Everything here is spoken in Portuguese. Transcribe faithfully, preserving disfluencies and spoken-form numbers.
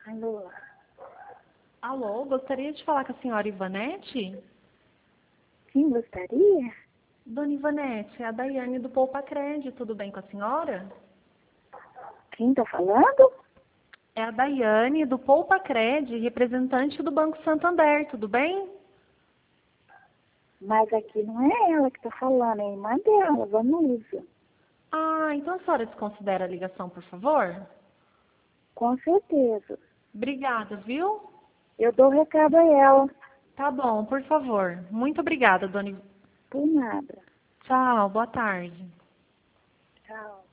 Alô? Alô, gostaria de falar com a senhora Ivanete? Quem gostaria? Dona Ivanete, é a Daiane do Poupa Crédito, tudo bem com a senhora? Quem tá falando? É a Daiane do Poupa Crédito, representante do Banco Santander, tudo bem? Mas aqui não é ela que tá falando, é a irmã dela, Vanusa. Ah, então a senhora desconsidera a ligação, por favor? Com certeza. Obrigada, viu? Eu dou recado a ela. Tá bom, por favor. Muito obrigada, dona Iv... Por nada. Tchau, boa tarde. Tchau.